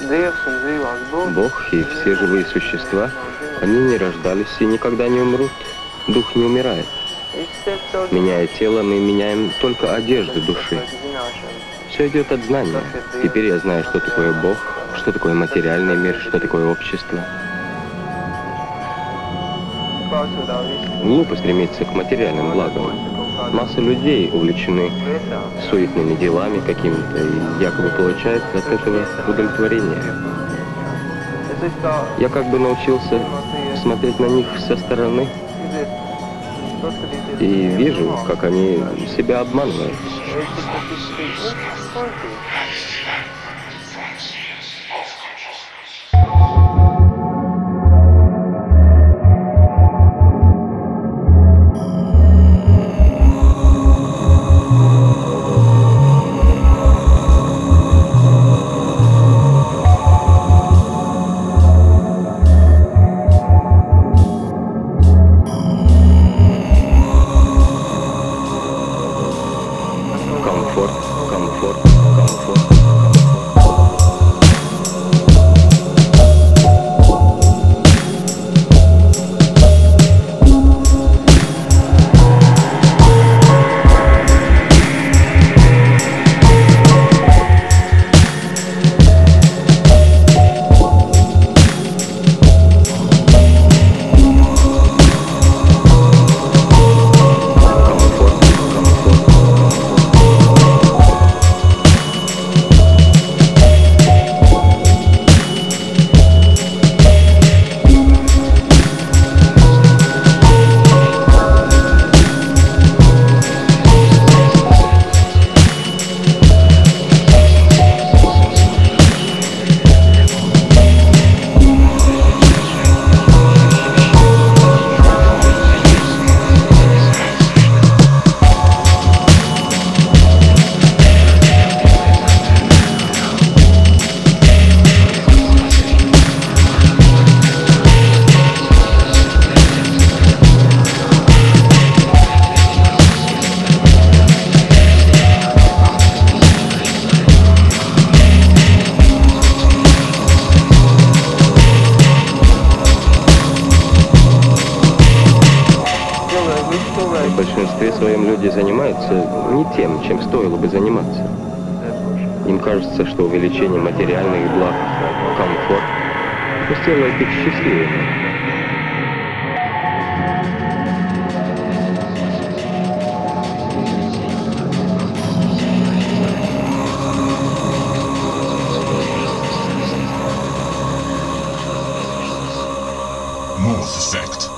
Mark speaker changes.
Speaker 1: Бог и все живые существа, они не рождались и никогда не умрут. Дух не умирает. Меняя тело, мы меняем только одежду души. Все идет от знания. Теперь я знаю, что такое Бог, что такое материальный мир, что такое общество. Глупо стремиться к материальным благам. Масса людей увлечены суетными делами какими-то и якобы получают от этого удовлетворение. Я как бы научился смотреть на них со стороны и вижу, как они себя обманывают. В большинстве своем люди занимаются не тем, чем стоило бы заниматься. Им кажется, что увеличение материальных благ, комфорт сделает их счастливыми.
Speaker 2: Morph Effect.